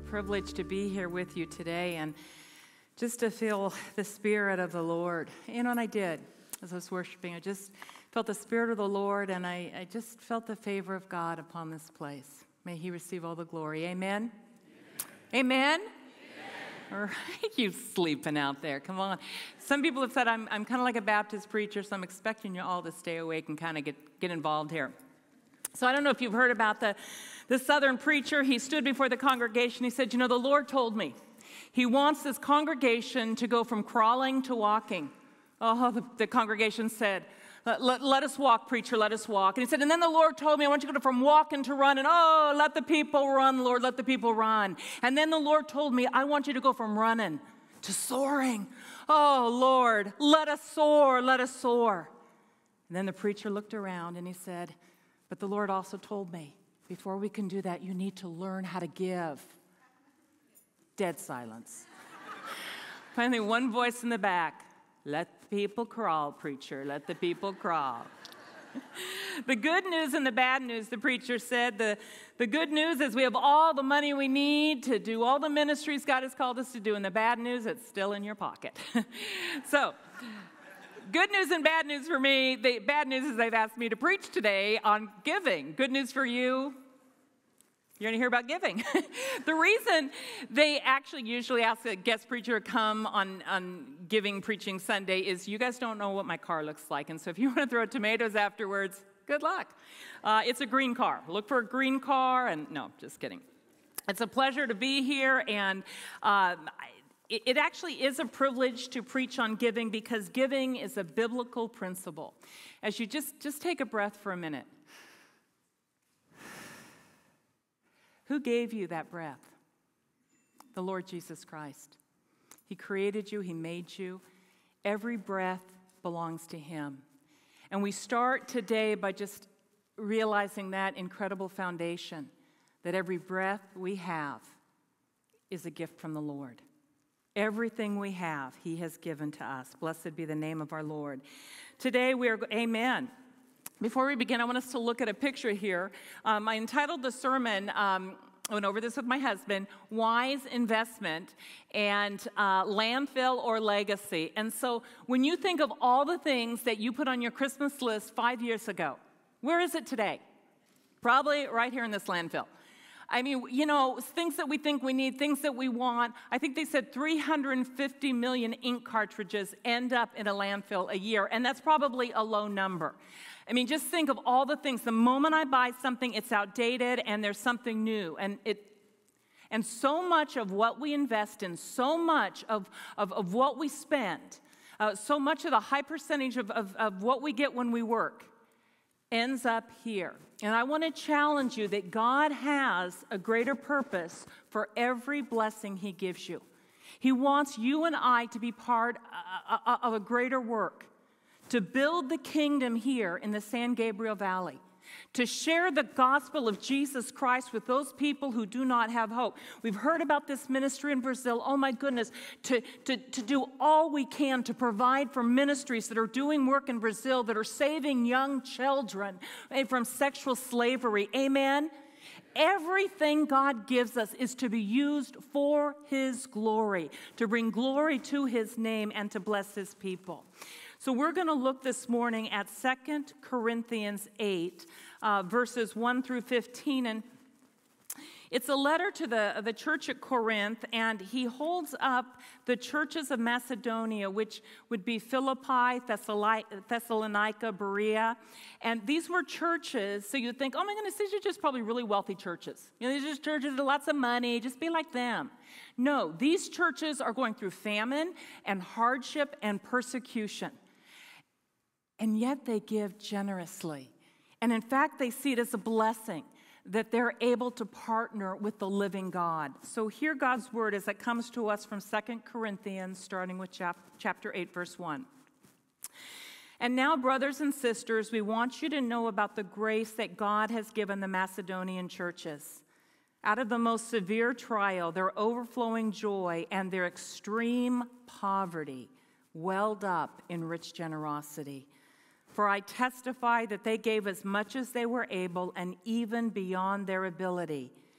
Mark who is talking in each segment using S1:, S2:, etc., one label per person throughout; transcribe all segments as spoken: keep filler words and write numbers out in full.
S1: privilege to be here with you today and just to feel the Spirit of the Lord. You know, and I did as I was worshiping. I just felt the Spirit of the Lord, and I, I just felt the favor of God upon this place. May He receive all the glory. Amen? Amen? Amen? All right, you sleeping out there. Come on. Some people have said I'm, I'm kind of like a Baptist preacher, so I'm expecting you all to stay awake and kind of get, get involved here. So I don't know if you've heard about the, the Southern preacher. He stood before the congregation. He said, you know, the Lord told me He wants this congregation to go from crawling to walking. Oh, the, the congregation said, let, let, let us walk, preacher, let us walk. And he said, and then the Lord told me, I want you to go from walking to running. Oh, let the people run, Lord, let the people run. And then the Lord told me, I want you to go from running to soaring. Oh, Lord, let us soar, let us soar. And then the preacher looked around and he said, but the Lord also told me, before we can do that, you need to learn how to give. Dead silence. Finally, one voice in the back, let the people crawl, preacher, let the people crawl. The good news and the bad news, the preacher said. The, the good news is we have all the money we need to do all the ministries God has called us to do, and the bad news, it's still in your pocket. So, good news and bad news for me. The bad news is they've asked me to preach today on giving. Good news for you, you're going to hear about giving. The reason they actually usually ask a guest preacher to come on, on Giving Preaching Sunday is you guys don't know what my car looks like. And so if you want to throw tomatoes afterwards, good luck. Uh, it's a green car. Look for a green car. And no, just kidding. It's a pleasure to be here. And um, it, it actually is a privilege to preach on giving because giving is a biblical principle. As you just, just take a breath for a minute. Who gave you that breath? The Lord Jesus Christ. He created you. He made you. Every breath belongs to Him. And we start today by just realizing that incredible foundation, that every breath we have is a gift from the Lord. Everything we have, He has given to us. Blessed be the name of our Lord. Today we are, amen. Before we begin, I want us to look at a picture here. Um, I entitled the sermon, um, I went over this with my husband, Wise Investment and uh, Landfill or Legacy. And so when you think of all the things that you put on your Christmas list five years ago, where is it today? Probably right here in this landfill. I mean, you know, things that we think we need, things that we want. I think they said three hundred fifty million ink cartridges end up in a landfill a year, and that's probably a low number. I mean, just think of all the things. The moment I buy something, it's outdated, and there's something new. And it, and so much of what we invest in, so much of, of, of what we spend, uh, so much of the high percentage of, of, of what we get when we work ends up here. And I want to challenge you that God has a greater purpose for every blessing He gives you. He wants you and I to be part of a greater work, to build the kingdom here in the San Gabriel Valley, to share the gospel of Jesus Christ with those people who do not have hope. We've heard about this ministry in Brazil. Oh my goodness, to, to, to do all we can to provide for ministries that are doing work in Brazil, that are saving young children from sexual slavery. Amen? Everything God gives us is to be used for His glory, to bring glory to His name and to bless His people. So we're going to look this morning at Second Corinthians eight, uh, verses one through fifteen. And it's a letter to the, the church at Corinth, and he holds up the churches of Macedonia, which would be Philippi, Thessalonica, Berea. And these were churches, so you'd think, oh my goodness, these are just probably really wealthy churches. You know, these are just churches with lots of money, just be like them. No, these churches are going through famine and hardship and persecution. And yet they give generously. And in fact, they see it as a blessing that they're able to partner with the living God. So hear God's word as it comes to us from Second Corinthians, starting with chap- chapter eight, verse one. And now, brothers and sisters, we want you to know about the grace that God has given the Macedonian churches. Out of the most severe trial, their overflowing joy and their extreme poverty welled up in rich generosity. For I testify that they gave as much as they were able and even beyond their ability,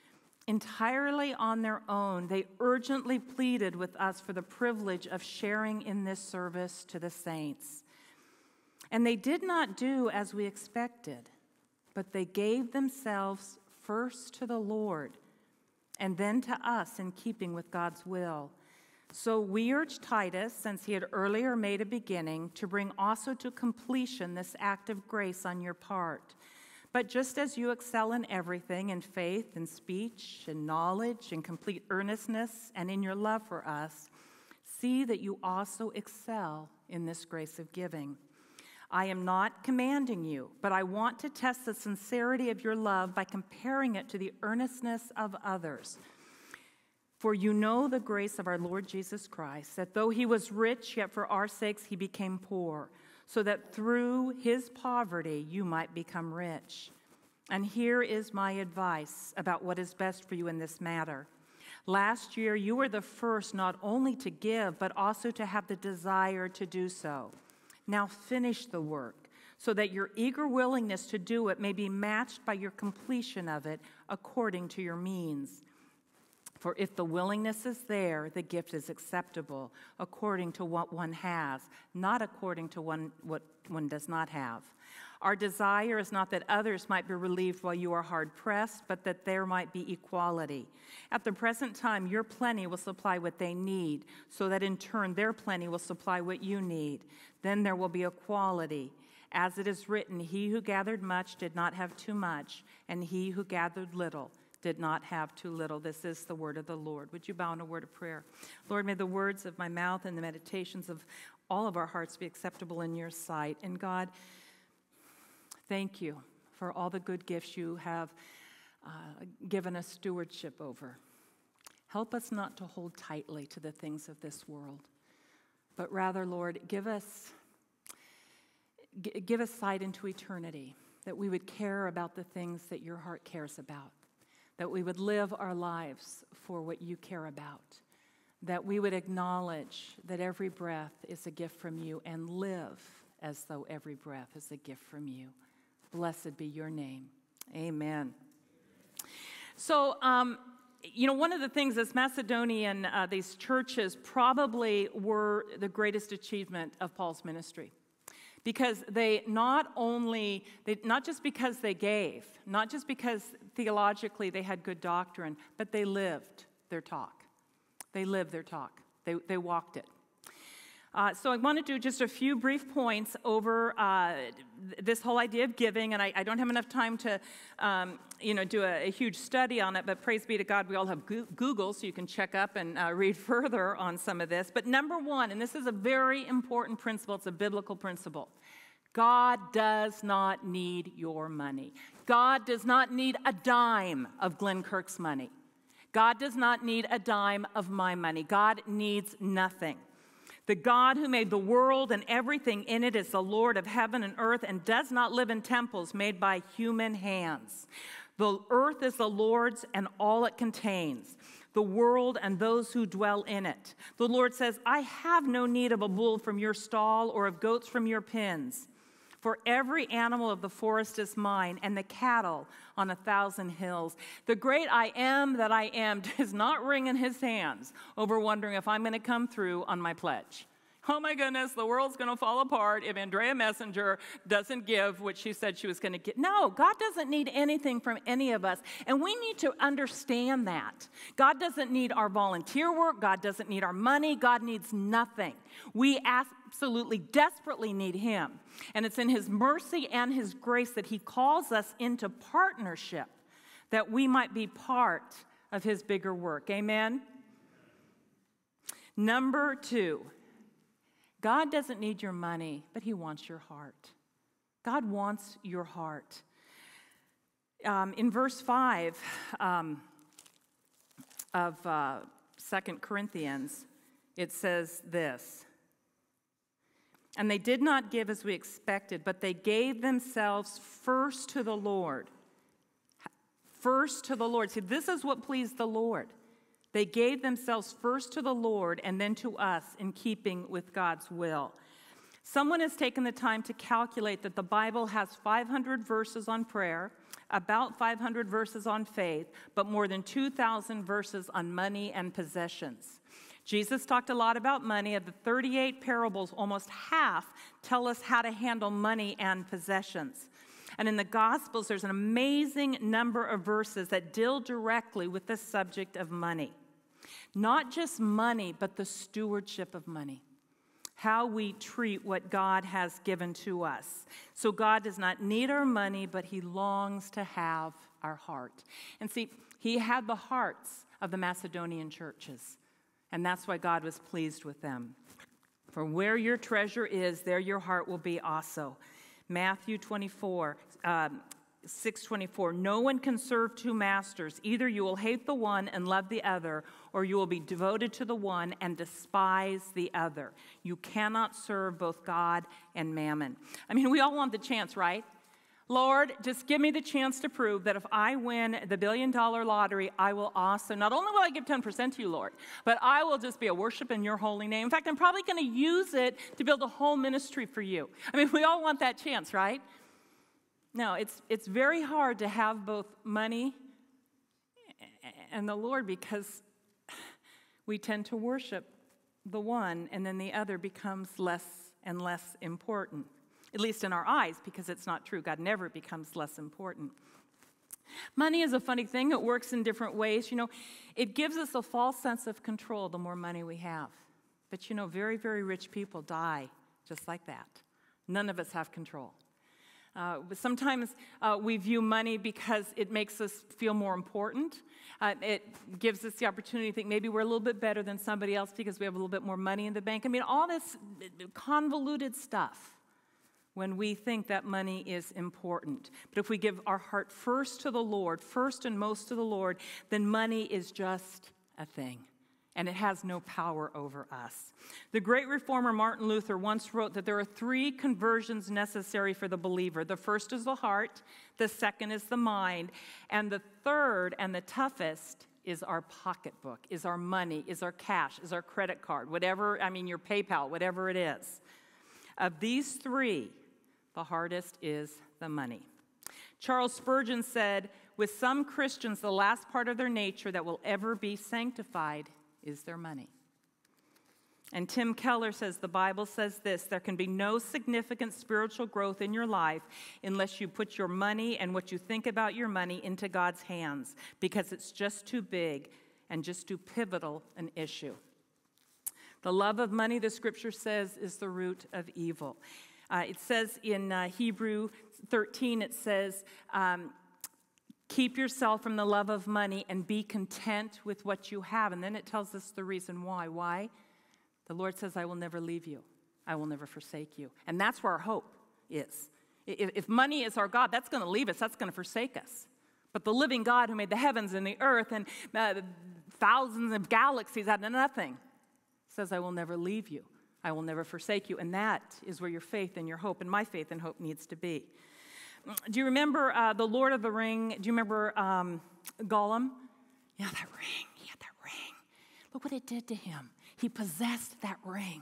S1: Entirely on their own, they urgently pleaded with us for the privilege of sharing in this service to the saints. And they did not do as we expected, but they gave themselves first to the Lord and then to us in keeping with God's will. So we urge Titus, since he had earlier made a beginning, to bring also to completion this act of grace on your part. But just as you excel in everything, in faith, in speech, in knowledge, in complete earnestness, and in your love for us, see that you also excel in this grace of giving. I am not commanding you, but I want to test the sincerity of your love by comparing it to the earnestness of others. For you know the grace of our Lord Jesus Christ, that though he was rich, yet for our sakes he became poor, so that through his poverty you might become rich. And here is my advice about what is best for you in this matter. Last year you were the first not only to give, but also to have the desire to do so. Now finish the work, so that your eager willingness to do it may be matched by your completion of it according to your means. For if the willingness is there, the gift is acceptable according to what one has, not according to one, what one does not have. Our desire is not that others might be relieved while you are hard-pressed, but that there might be equality. At the present time, your plenty will supply what they need, so that in turn their plenty will supply what you need. Then there will be equality. As it is written, he who gathered much did not have too much, and he who gathered little did not have too little. This is the word of the Lord. Would you bow in a word of prayer? Lord, may the words of my mouth and the meditations of all of our hearts be acceptable in your sight. And God, thank you for all the good gifts you have uh, given us stewardship over. Help us not to hold tightly to the things of this world, but rather, Lord, give us, g- give us sight into eternity, that we would care about the things that your heart cares about, that we would live our lives for what you care about, that we would acknowledge that every breath is a gift from you and live as though every breath is a gift from you. Blessed be your name. Amen. So, um, you know, one of the things as Macedonian, uh, these churches probably were the greatest achievement of Paul's ministry. Because they not only, they, not just because they gave, not just because theologically they had good doctrine, but they lived their talk. They lived their talk. They, they walked it. Uh, so I want to do just a few brief points over uh, this whole idea of giving, and I, I don't have enough time to, um, you know, do a, a huge study on it, but praise be to God, we all have Google, so you can check up and uh, read further on some of this. But number one, and this is a very important principle, it's a biblical principle, God does not need your money. God does not need a dime of Glenn Kirk's money. God does not need a dime of my money. God needs nothing. The God who made the world and everything in it is the Lord of heaven and earth and does not live in temples made by human hands. The earth is the Lord's and all it contains, the world and those who dwell in it. The Lord says, I have no need of a bull from your stall or of goats from your pens. For every animal of the forest is mine, and the cattle on a thousand hills. The great I am that I am does not wring in his hands over wondering if I'm going to come through on my pledge. Oh my goodness, the world's going to fall apart if Andrea Messenger doesn't give what she said she was going to give. No, God doesn't need anything from any of us, and we need to understand that. God doesn't need our volunteer work. God doesn't need our money. God needs nothing. We absolutely, desperately need him, and it's in his mercy and his grace that he calls us into partnership, that we might be part of his bigger work. Amen? Number two, God doesn't need your money, but he wants your heart. God wants your heart. Um, in verse five um, of uh, Second Corinthians, it says this, and they did not give as we expected, but they gave themselves first to the Lord. First to the Lord. See, this is what pleased the Lord. They gave themselves first to the Lord and then to us in keeping with God's will. Someone has taken the time to calculate that the Bible has five hundred verses on prayer, about five hundred verses on faith, but more than two thousand verses on money and possessions. Jesus talked a lot about money. Of the thirty-eight parables, almost half tell us how to handle money and possessions. And in the Gospels, there's an amazing number of verses that deal directly with the subject of money. Not just money, but the stewardship of money. How we treat what God has given to us. So God does not need our money, but he longs to have our heart. And see, he had the hearts of the Macedonian churches. And that's why God was pleased with them. For where your treasure is, there your heart will be also. Matthew twenty-four, um, six twenty-four, no one can serve two masters. Either you will hate the one and love the other, or you will be devoted to the one and despise the other. You cannot serve both God and mammon. I mean, we all want the chance, right? Lord, just give me the chance to prove that if I win the billion dollar lottery, I will also, not only will I give ten percent to you, Lord, but I will just be a worship in your holy name. In fact, I'm probably going to use it to build a whole ministry for you. I mean, we all want that chance, right? No, it's, it's very hard to have both money and the Lord because we tend to worship the one and then the other becomes less and less important. At least in our eyes, because it's not true. God never becomes less important. Money is a funny thing. It works in different ways. You know, it gives us a false sense of control the more money we have. But you know, very, very rich people die just like that. None of us have control. Uh, sometimes uh, we view money because it makes us feel more important. Uh, it gives us the opportunity to think maybe we're a little bit better than somebody else because we have a little bit more money in the bank. I mean, all this convoluted stuff. When we think that money is important. But if we give our heart first to the Lord, first and most to the Lord, then money is just a thing, and it has no power over us. The great reformer Martin Luther once wrote that there are three conversions necessary for the believer. The first is the heart, the second is the mind, and the third and the toughest is our pocketbook, is our money, is our cash, is our credit card, whatever, I mean your PayPal, whatever it is. Of these three, the hardest is the money. Charles Spurgeon said, with some Christians, the last part of their nature that will ever be sanctified is their money. And Tim Keller says, the Bible says this, there can be no significant spiritual growth in your life unless you put your money and what you think about your money into God's hands, because it's just too big and just too pivotal an issue. The love of money, the scripture says, is the root of evil. Uh, it says in uh, Hebrew thirteen, it says, um, keep yourself from the love of money and be content with what you have. And then it tells us the reason why. Why? The Lord says, I will never leave you. I will never forsake you. And that's where our hope is. If, if money is our God, that's going to leave us. That's going to forsake us. But the living God who made the heavens and the earth and uh, thousands of galaxies out of nothing says, I will never leave you. I will never forsake you. And that is where your faith and your hope and my faith and hope needs to be. Do you remember uh, the Lord of the Ring? Do you remember um, Gollum? Yeah, that ring. He had that ring. Look what it did to him. He possessed that ring.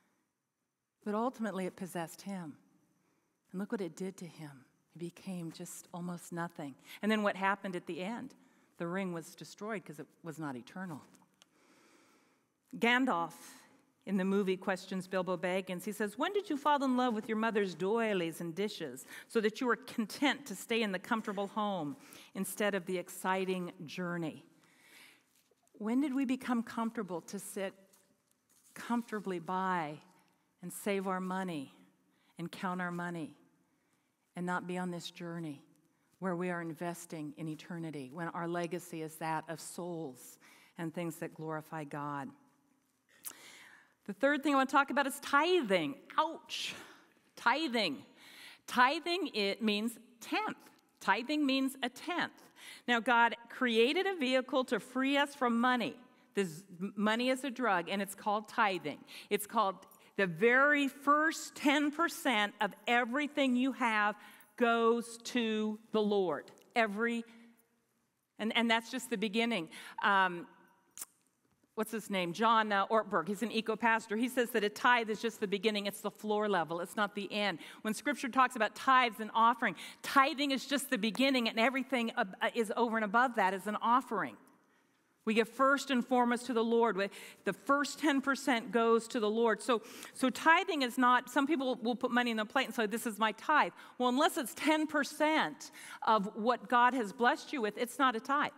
S1: But ultimately it possessed him. And look what it did to him. He became just almost nothing. And then what happened at the end? The ring was destroyed because it was not eternal. Gandalf, in the movie, questions Bilbo Baggins. He says, when did you fall in love with your mother's doilies and dishes so that you were content to stay in the comfortable home instead of the exciting journey? When did we become comfortable to sit comfortably by and save our money and count our money and not be on this journey where we are investing in eternity, when our legacy is that of souls and things that glorify God? The third thing I want to talk about is tithing. Ouch. Tithing. Tithing, it means tenth. Tithing means a tenth. Now, God created a vehicle to free us from money. This money is a drug, and it's called tithing. It's called the very first ten percent of everything you have goes to the Lord. Every, and, and that's just the beginning. Um, what's his name? John uh, Ortberg. He's an eco-pastor. He says that a tithe is just the beginning. It's the floor level. It's not the end. When Scripture talks about tithes and offering, tithing is just the beginning, and everything uh, is over and above that is an offering. We give first and foremost to the Lord. The first ten percent goes to the Lord. So, so tithing is not, some people will put money in the plate and say, this is my tithe. Well, unless it's ten percent of what God has blessed you with, it's not a tithe.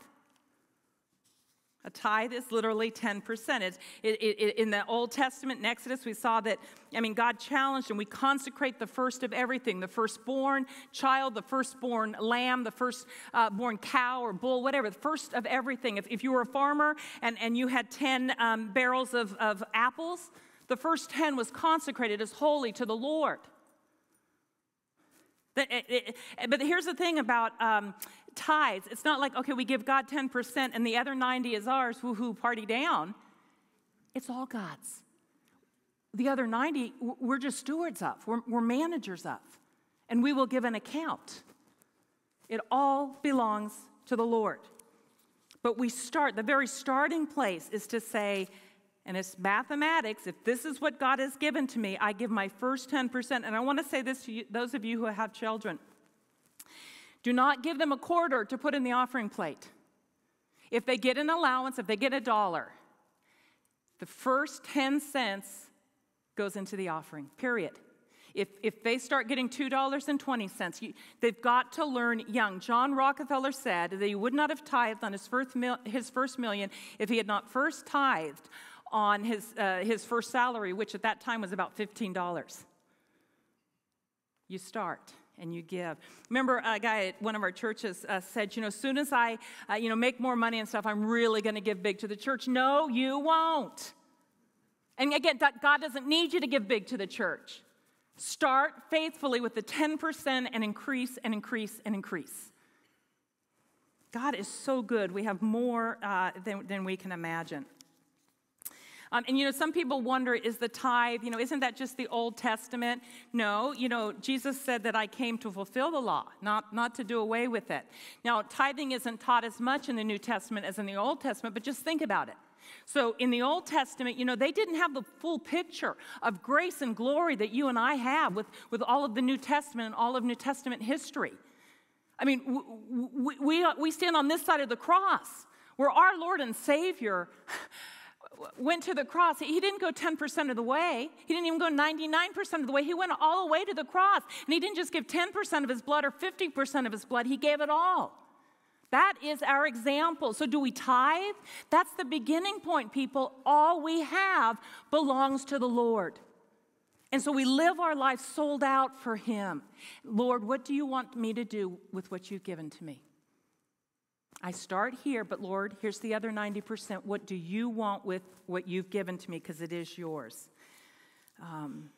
S1: A tithe is literally ten percent. It's, it, it, in the Old Testament, in Exodus, we saw that, I mean, God challenged, and we consecrate the first of everything, the firstborn child, the firstborn lamb, the firstborn uh, cow or bull, whatever, the first of everything. If, if you were a farmer and, and you had ten um, barrels of, of apples, the first ten was consecrated as holy to the Lord. The, it, it, but here's the thing about um, tithes. It's not like, okay, we give God ten percent and the other ninety is ours, woohoo, party down. It's all God's. The other ninety, we're just stewards of. We're, we're managers of. And we will give an account. It all belongs to the Lord. But we start, the very starting place is to say, and it's mathematics, if this is what God has given to me, I give my first ten percent. And I want to say this to you, those of you who have children. Do not give them a quarter to put in the offering plate. If they get an allowance, if they get a dollar, the first ten cents goes into the offering, period. If, if they start getting two dollars and twenty cents, you, they've got to learn young. John Rockefeller said that he would not have tithed on his first, mil, his first million if he had not first tithed on his, uh, his first salary, which at that time was about fifteen dollars. You start and you give. Remember, a guy at one of our churches uh, said, you know, as soon as I, uh, you know, make more money and stuff, I'm really going to give big to the church. No, you won't. And again, God doesn't need you to give big to the church. Start faithfully with the ten percent and increase and increase and increase. God is so good. We have more uh, than, than we can imagine. Um, and, you know, some people wonder, is the tithe, you know, isn't that just the Old Testament? No, you know, Jesus said that I came to fulfill the law, not, not to do away with it. Now, tithing isn't taught as much in the New Testament as in the Old Testament, but just think about it. So in the Old Testament, you know, they didn't have the full picture of grace and glory that you and I have with, with all of the New Testament and all of New Testament history. I mean, we, we, we stand on this side of the cross where our Lord and Savior went to the cross. He didn't go ten percent of the way. He didn't even go ninety-nine percent of the way. He went all the way to the cross. And he didn't just give ten percent of his blood or fifty percent of his blood. He gave it all. That is our example. So do we tithe? That's the beginning point, people. All we have belongs to the Lord. And so we live our life sold out for him. Lord, what do you want me to do with what you've given to me? I start here, but Lord, here's the other ninety percent. What do you want with what you've given to me? Because it is yours. Um,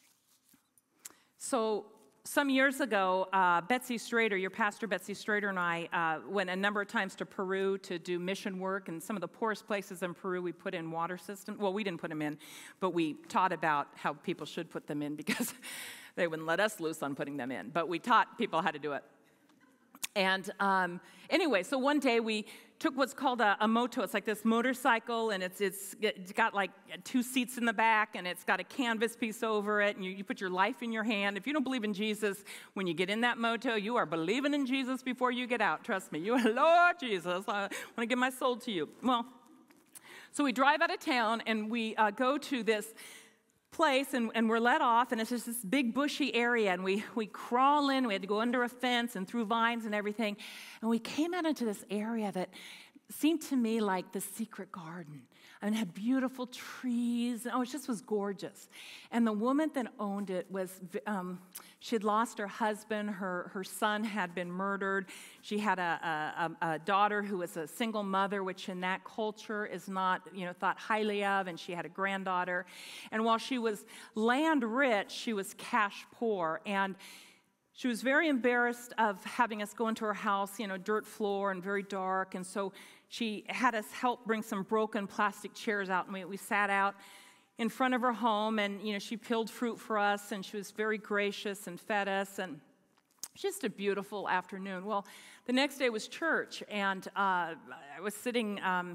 S1: so some years ago, uh, Betsy Strader, your pastor Betsy Strader and I uh, went a number of times to Peru to do mission work. And some of the poorest places in Peru, we put in water systems. Well, we didn't put them in, but we taught about how people should put them in because they wouldn't let us loose on putting them in. But we taught people how to do it. And um, anyway, so one day we took what's called a, a moto. It's like this motorcycle, and it's, it's it's got like two seats in the back, and it's got a canvas piece over it, and you, you put your life in your hand. If you don't believe in Jesus, when you get in that moto, you are believing in Jesus before you get out. Trust me. You are, Lord Jesus, I want to give my soul to you. Well, so we drive out of town, and we uh, go to this place, and, and we're let off, and it's just this big bushy area, and we, we crawl in. We had to go under a fence and through vines and everything, and we came out into this area that seemed to me like the secret garden. I mean, it had beautiful trees. Oh, it just was gorgeous. And the woman that owned it was, um, she had lost her husband. Her, her son had been murdered. She had a, a, a daughter who was a single mother, which in that culture is not, you know, thought highly of, and she had a granddaughter. And while she was land rich, she was cash poor. And she was very embarrassed of having us go into her house, you know, dirt floor and very dark. And so she had us help bring some broken plastic chairs out, and we, we sat out in front of her home, and, you know, she peeled fruit for us, and she was very gracious and fed us, and just a beautiful afternoon. Well, the next day was church, and uh, I was sitting um,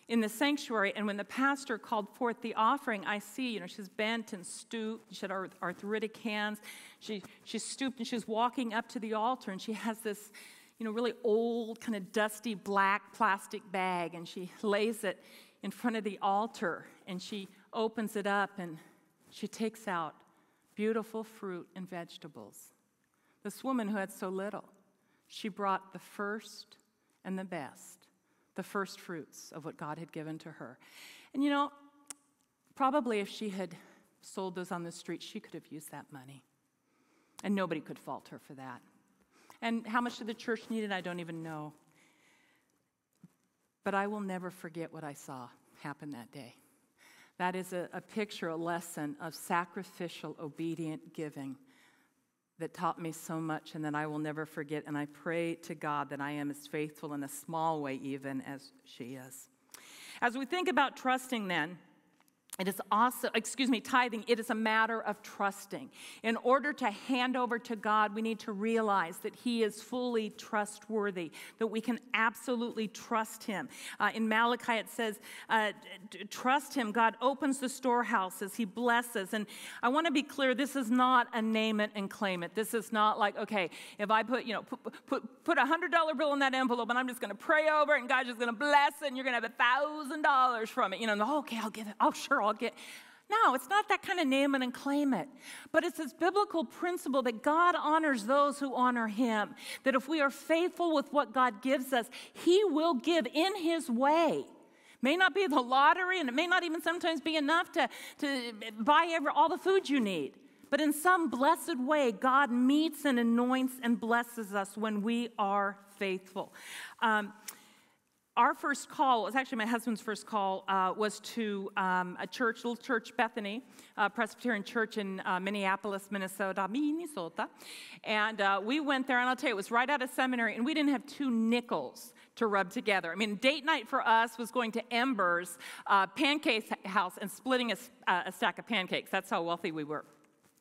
S1: in the sanctuary, and when the pastor called forth the offering, I see, you know, she's bent and stooped. She had arth- arthritic hands. She, she's stooped, and she's walking up to the altar, and she has this, you know, really old, kind of dusty black plastic bag, and she lays it in front of the altar, and she opens it up, and she takes out beautiful fruit and vegetables. This woman who had so little, she brought the first and the best, the first fruits of what God had given to her. And you know, probably if she had sold those on the street, she could have used that money. And nobody could fault her for that. And how much did the church need it? I don't even know. But I will never forget what I saw happen that day. That is a, a picture, a lesson of sacrificial, obedient giving that taught me so much and that I will never forget. And I pray to God that I am as faithful in a small way even as she is. As we think about trusting then, it is also, excuse me, tithing, it is a matter of trusting. In order to hand over to God, we need to realize that He is fully trustworthy, that we can absolutely trust Him. Uh, in Malachi, it says, uh, trust Him. God opens the storehouses. He blesses. And I want to be clear, this is not a name it and claim it. This is not like, okay, if I put, you know, put, put, put a one hundred dollar bill in that envelope and I'm just going to pray over it and God's just going to bless it and you're going to have one thousand dollars from it. You know, oh, okay, I'll give it. Oh, sure. I'll get. No, it's not that kind of name it and claim it. But it's this biblical principle that God honors those who honor Him. That if we are faithful with what God gives us, He will give in His way. May not be the lottery, and it may not even sometimes be enough to, to buy every, all the food you need. But in some blessed way, God meets and anoints and blesses us when we are faithful. Um, Our first call, it was actually my husband's first call, uh, was to um, a church, little church, Bethany, uh, Presbyterian church in uh, Minneapolis, Minnesota, Minnesota. And uh, we went there, and I'll tell you, it was right out of seminary, and we didn't have two nickels to rub together. I mean, date night for us was going to Ember's uh, pancake house and splitting a, uh, a stack of pancakes. That's how wealthy we were.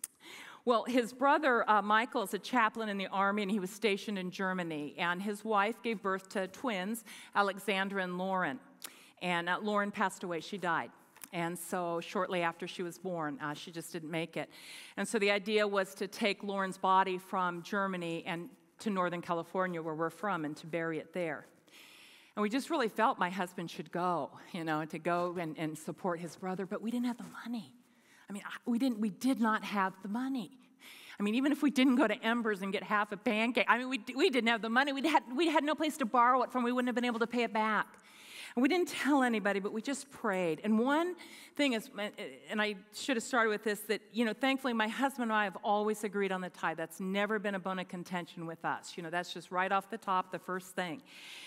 S1: Well, his brother, uh, Michael, is a chaplain in the Army, and he was stationed in Germany. And his wife gave birth to twins, Alexandra and Lauren. And uh, Lauren passed away. She died. And so shortly after she was born, uh, she just didn't make it. And so the idea was to take Lauren's body from Germany and to Northern California, where we're from, and to bury it there. And we just really felt my husband should go, you know, to go and, and support his brother, but we didn't have the money. I mean, we didn't. We did not have the money. I mean, even if we didn't go to Ember's and get half a pancake, I mean, we we didn't have the money. We had we had no place to borrow it from. We wouldn't have been able to pay it back. And we didn't tell anybody, but we just prayed. And one thing is, and I should have started with this, that, you know, thankfully my husband and I have always agreed on the tithe. That's never been a bone of contention with us. You know, that's just right off the top, the first thing.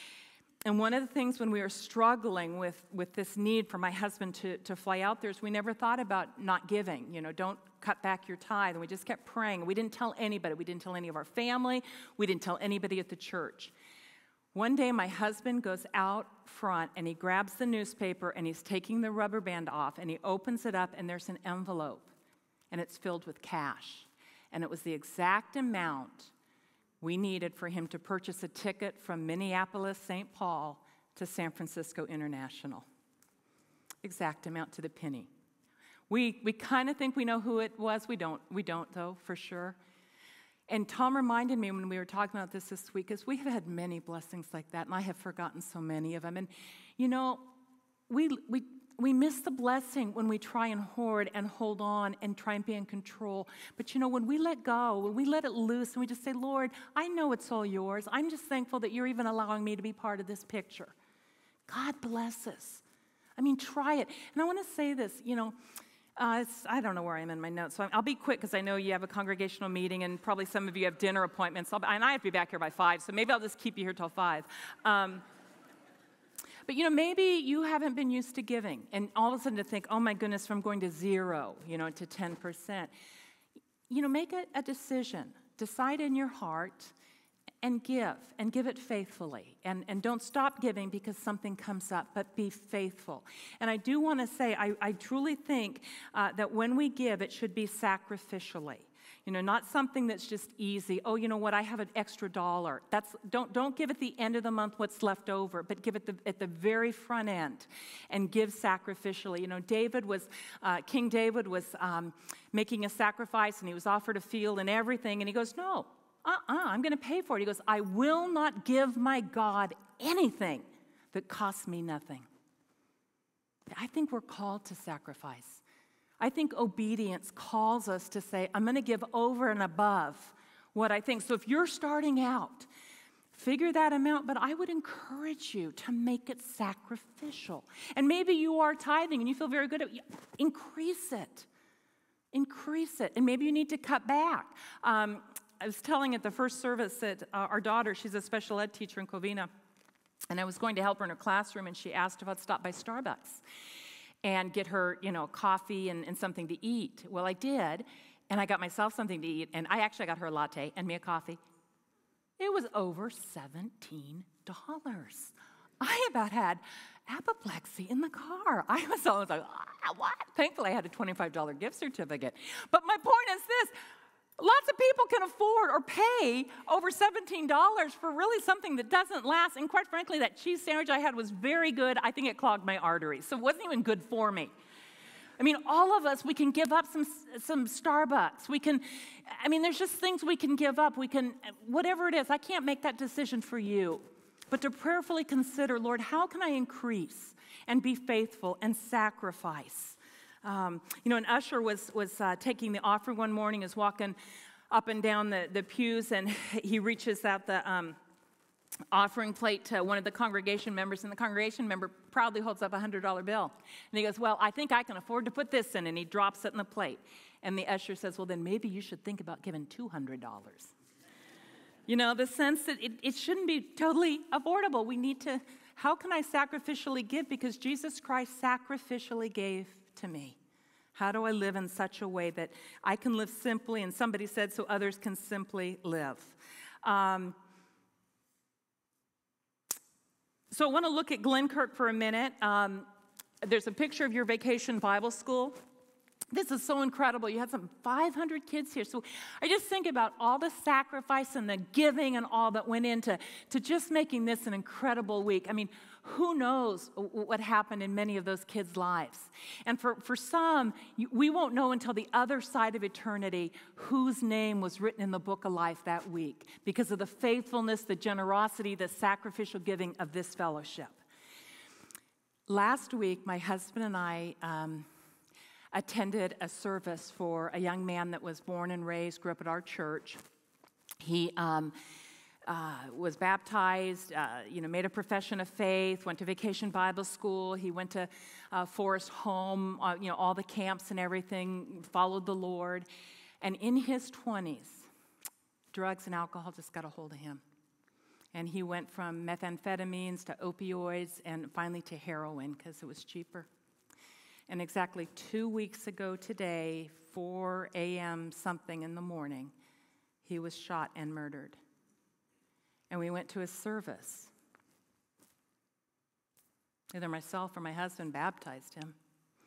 S1: And one of the things when we were struggling with, with this need for my husband to, to fly out there is we never thought about not giving. You know, don't cut back your tithe. And we just kept praying. We didn't tell anybody. We didn't tell any of our family. We didn't tell anybody at the church. One day my husband goes out front and he grabs the newspaper and he's taking the rubber band off and he opens it up and there's an envelope and it's filled with cash. And it was the exact amount we needed for him to purchase a ticket from Minneapolis, Saint Paul to San Francisco International. Exact amount to the penny. We we kind of think we know who it was. We don't, we don't though, for sure. And Tom reminded me when we were talking about this this week, because we have had many blessings like that, and I have forgotten so many of them. And, you know, we we we miss the blessing when we try and hoard and hold on and try and be in control. But, you know, when we let go, when we let it loose, and we just say, Lord, I know it's all yours. I'm just thankful that you're even allowing me to be part of this picture. God bless us. I mean, try it. And I want to say this, you know, Uh, it's, I don't know where I am in my notes, so I'll be quick because I know you have a congregational meeting and probably some of you have dinner appointments, I'll, and I have to be back here by five, so maybe I'll just keep you here till five. Um, but, you know, maybe you haven't been used to giving, and all of a sudden to think, oh, my goodness, from going to zero, you know, to ten percent. You know, make a, a decision. Decide in your heart and give, and give it faithfully. And, and don't stop giving because something comes up, but be faithful. And I do want to say, I, I truly think uh, that when we give, it should be sacrificially. You know, not something that's just easy. Oh, you know what, I have an extra dollar. That's, don't, don't give at the end of the month what's left over, but give it the, at the very front end and give sacrificially. You know, David was, uh, King David was um, making a sacrifice, and he was offered a field and everything, and he goes, no, uh-uh, I'm going to pay for it. He goes, I will not give my God anything that costs me nothing. I think we're called to sacrifice. I think obedience calls us to say, I'm going to give over and above what I think. So if you're starting out, figure that amount, but I would encourage you to make it sacrificial. And maybe you are tithing and you feel very good at it. Increase it. Increase it. And maybe you need to cut back. Um, I was telling at the first service that uh, our daughter, she's a special ed teacher in Covina, and I was going to help her in her classroom, and she asked if I'd stop by Starbucks and get her, you know, coffee and, and something to eat. Well, I did, and I got myself something to eat, and I actually got her a latte and me a coffee. It was over seventeen dollars. I about had apoplexy in the car. I was almost like, ah, what? Thankfully, I had a twenty-five dollar gift certificate. But my point is this. Lots of people can afford or pay over seventeen dollars for really something that doesn't last. And quite frankly, that cheese sandwich I had was very good. I think it clogged my arteries, so it wasn't even good for me. I mean, all of us, we can give up some, some Starbucks. We can, I mean, there's just things we can give up. We can, whatever it is, I can't make that decision for you. But to prayerfully consider, Lord, how can I increase and be faithful and sacrifice? Um, you know, an usher was, was uh, taking the offering one morning, is walking up and down the, the pews, and he reaches out the um, offering plate to one of the congregation members, and the congregation member proudly holds up a one hundred dollar bill. And he goes, well, I think I can afford to put this in, and he drops it in the plate. And the usher says, well, then maybe you should think about giving two hundred dollars. You know, the sense that it, it shouldn't be totally affordable. We need to, how can I sacrificially give? Because Jesus Christ sacrificially gave to me. How do I live in such a way that I can live simply, and somebody said, so others can simply live? Um, so I want to look at Glenkirk for a minute. Um, there's a picture of your vacation Bible school. This is so incredible. You had some five hundred kids here. So I just think about all the sacrifice and the giving and all that went into to just making this an incredible week. I mean, who knows what happened in many of those kids' lives? And for, for some, we won't know until the other side of eternity whose name was written in the book of life that week because of the faithfulness, the generosity, the sacrificial giving of this fellowship. Last week, my husband and I um, attended a service for a young man that was born and raised, grew up at our church. He um, uh, was baptized, uh, you know, made a profession of faith, went to Vacation Bible School. He went to uh, Forest Home, uh, you know, all the camps and everything, followed the Lord. And in his twenties, drugs and alcohol just got a hold of him. And he went from methamphetamines to opioids and finally to heroin because it was cheaper. And exactly two weeks ago today, four a.m. something in the morning, he was shot and murdered. And we went to his service. Either myself or my husband baptized him.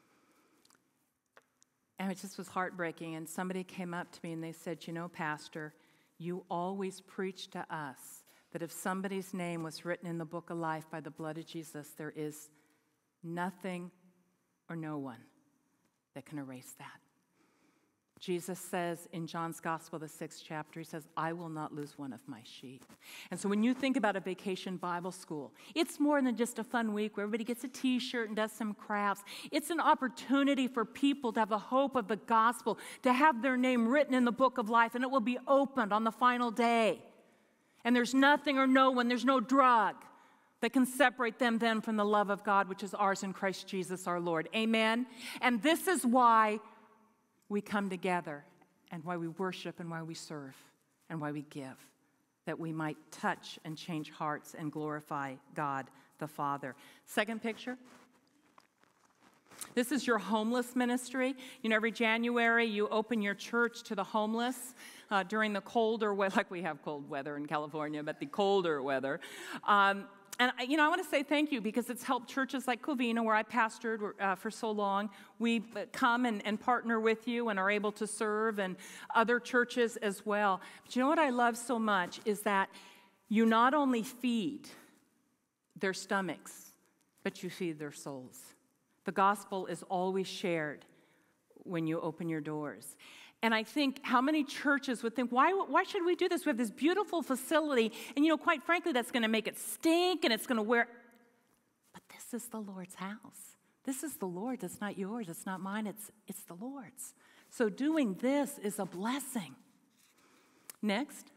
S1: And it just was heartbreaking. And somebody came up to me and they said, you know, Pastor, you always preach to us that if somebody's name was written in the book of life by the blood of Jesus, there is nothing or no one that can erase that. Jesus says in John's Gospel, the sixth chapter, he says, I will not lose one of my sheep. And so when you think about a vacation Bible school, it's more than just a fun week where everybody gets a t-shirt and does some crafts. It's an opportunity for people to have the hope of the gospel, to have their name written in the book of life, and it will be opened on the final day. And there's nothing or no one, there's no drug that can separate them then from the love of God, which is ours in Christ Jesus our Lord. Amen? And this is why we come together and why we worship and why we serve and why we give, that we might touch and change hearts and glorify God the Father. Second picture. This is your homeless ministry. You know, every January you open your church to the homeless uh, during the colder weather, like we have cold weather in California, but the colder weather. Um, and, I- you know, I want to say thank you because it's helped churches like Covina, where I pastored uh, for so long. We uh, come and, and partner with you and are able to serve, and other churches as well. But you know what I love so much is that you not only feed their stomachs, but you feed their souls. The gospel is always shared when you open your doors. And I think how many churches would think, why, why should we do this? We have this beautiful facility, and, you know, quite frankly, that's going to make it stink, and it's going to wear. But this is the Lord's house. This is the Lord's. It's not yours. It's not mine. It's, it's the Lord's. So doing this is a blessing. Next.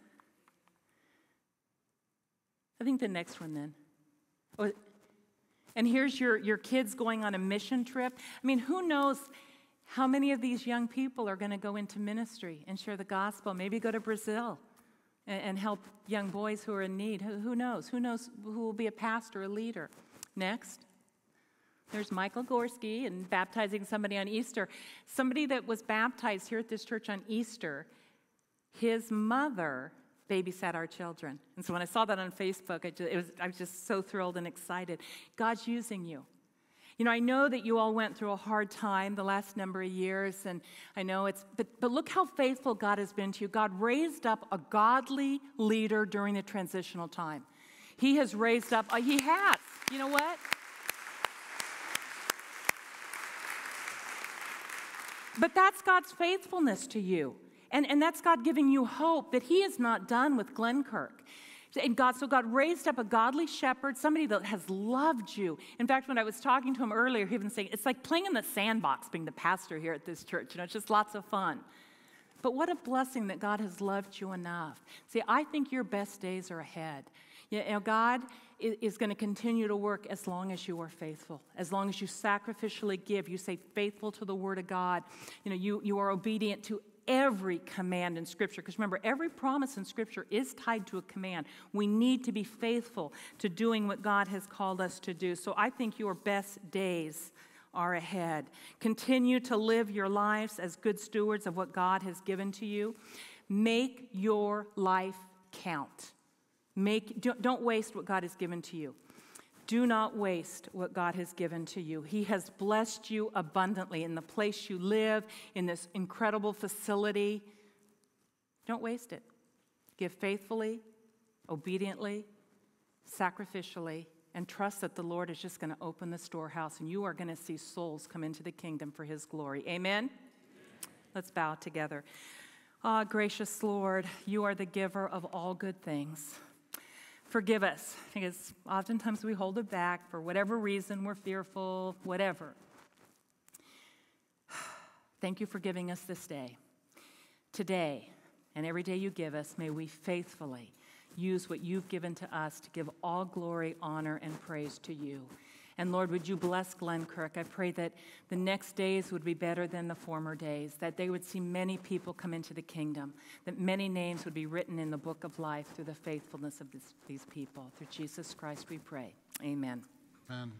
S1: I think the next one then. Oh, and here's your, your kids going on a mission trip. I mean, who knows how many of these young people are going to go into ministry and share the gospel, maybe go to Brazil and, and help young boys who are in need. Who, who knows? Who knows who will be a pastor, a leader? Next. There's Michael Gorski and baptizing somebody on Easter. Somebody that was baptized here at this church on Easter, his mother babysat our children. And so when I saw that on Facebook, I, just, it was, I was just so thrilled and excited. God's using you. You know, I know that you all went through a hard time the last number of years, and I know it's, but, but look how faithful God has been to you. God raised up a godly leader during the transitional time. He has raised up, uh, he has. You know what? But that's God's faithfulness to you. And, and that's God giving you hope that he is not done with Glenkirk. And God, so God raised up a godly shepherd, somebody that has loved you. In fact, when I was talking to him earlier, he was saying, it's like playing in the sandbox being the pastor here at this church. You know, it's just lots of fun. But what a blessing that God has loved you enough. See, I think your best days are ahead. You know, God is, is going to continue to work as long as you are faithful, as long as you sacrificially give. You say faithful to the word of God. You know, you, you are obedient to every command in Scripture. Because remember, every promise in Scripture is tied to a command. We need to be faithful to doing what God has called us to do. So I think your best days are ahead. Continue to live your lives as good stewards of what God has given to you. Make your life count. Make, don't waste what God has given to you. Do not waste what God has given to you. He has blessed you abundantly in the place you live, in this incredible facility. Don't waste it. Give faithfully, obediently, sacrificially, and trust that the Lord is just going to open the storehouse, and you are going to see souls come into the kingdom for his glory. Amen? Let's bow together. Ah, gracious Lord, you are the giver of all good things. Forgive us, because oftentimes we hold it back for whatever reason. We're fearful, whatever. Thank you for giving us this day. Today, and every day you give us, may we faithfully use what you've given to us to give all glory, honor, and praise to you. And Lord, would you bless Glenkirk? I pray that the next days would be better than the former days, that they would see many people come into the kingdom, that many names would be written in the book of life through the faithfulness of this, these people. Through Jesus Christ we pray. Amen.
S2: Amen.